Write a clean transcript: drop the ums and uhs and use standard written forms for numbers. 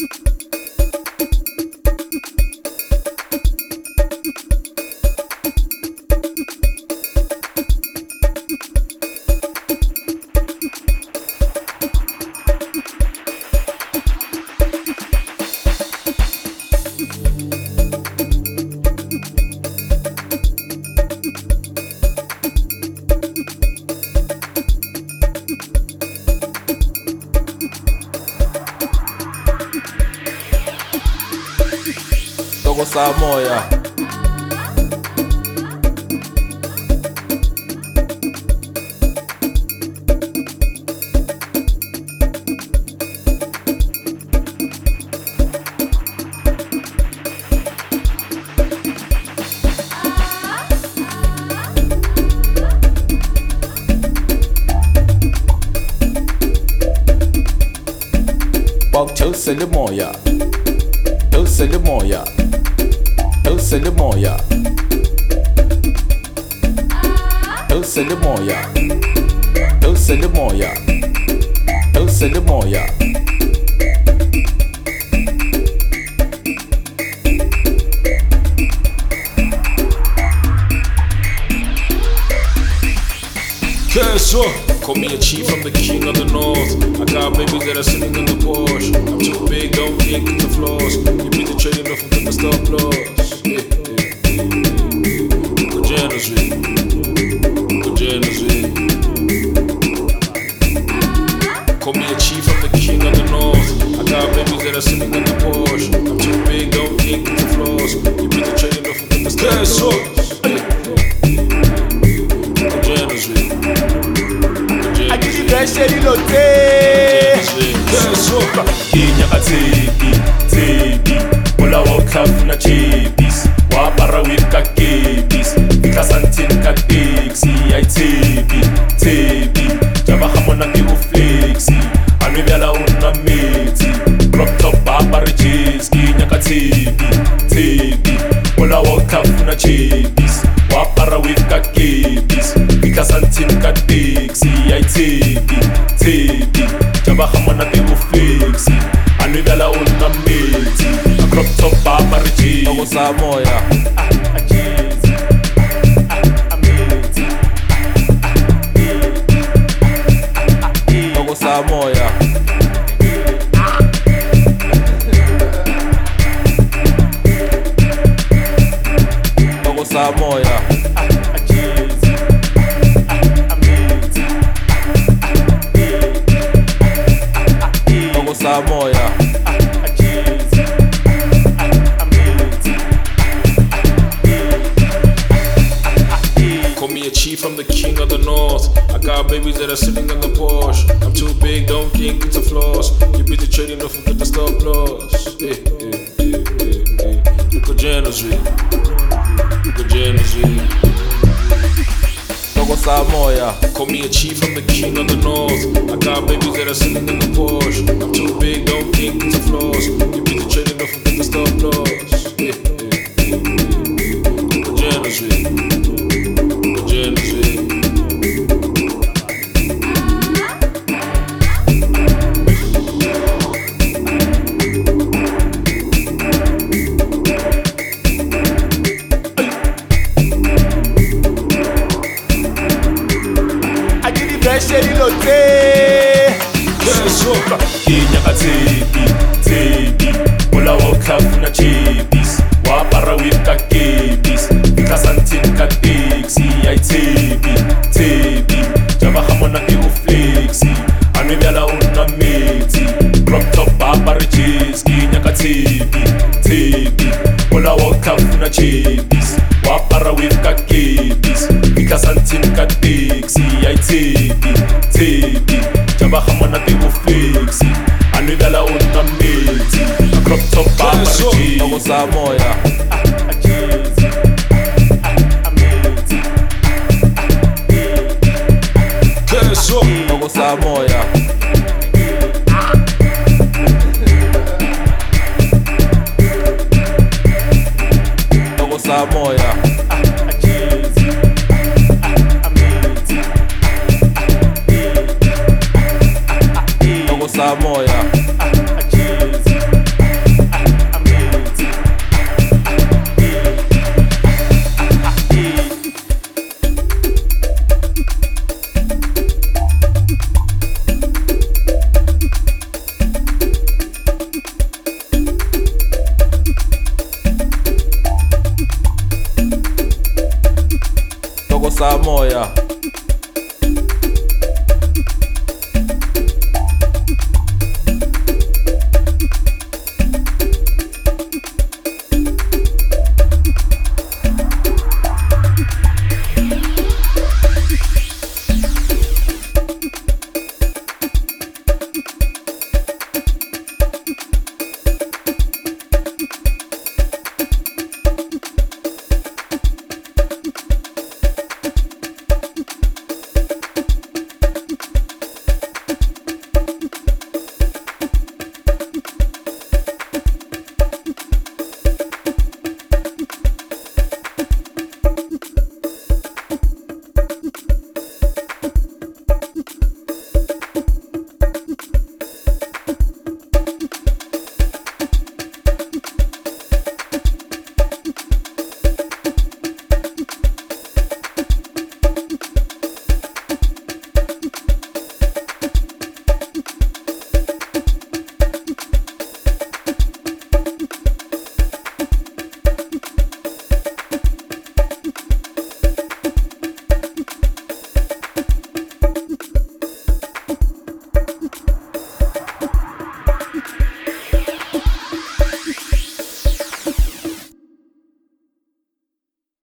Samoya. Bog Tulsa Moya. Tulsa Moya. Tulsa Moya. Tulsa Moya. Tulsa Moya. Tulsa Moya. Call me a chief, I'm the king of the north. I got babies that are sitting in the Porsche. I'm too big, don't think it's the flaws. You beat the trading off of the stop loss. Call me a chief, I'm the king of the north. I got babies that are sitting in the Porsche. I'm too big, don't think it's the flaws. You beat the trading off of the stop loss. Sheri lote Kinya tebi Ola wakaf na chibis Wapara with ka kibis Kasantin ka dixi Ay tebi Jaba hamona ki uflexi Anu vyala una meti Crop top babari cheese Kinya tebi Ola wakaf na chibis Wapara with ka kibis Kasantin ka dixi Ay tebi Jaba hamona ki uflexi Anu vyala una meti Crop top babari cheese Togo Samoya. Togo Samoya. Togo Samoya. Togo Samoya. Call me a chief, I'm the king of the north. I got babies that are sitting in the Porsche. I'm too big, don't think it's a flaws. You beat the trading off with the stop loss. Look at Genesee. Look at Genesee. Togo Samoya. Call me a chief, I'm the king of the north. I got babies that are sitting in the Porsche. I'm too big, don't think it's a flaws. You beat the trading off with the stop loss. Look at Genesee. Sheri lote Kinya tebi Ola wakaf na chibis Wapara with ka kibis Kasantin ka dixi Ay tebi Jaba hamona ki uflexi Anu vyala una meti Crop top babari cheese Kinya tebi Ola wakaf na chibis Wapara with ka kibis Kasantin ka dixi Ay tebi Jaba hamona ki uflexi Anu vyala una meti Crop top babari cheese Togo Samoya. Togo Samoya. Togo Samoya. Togo Samoya. moya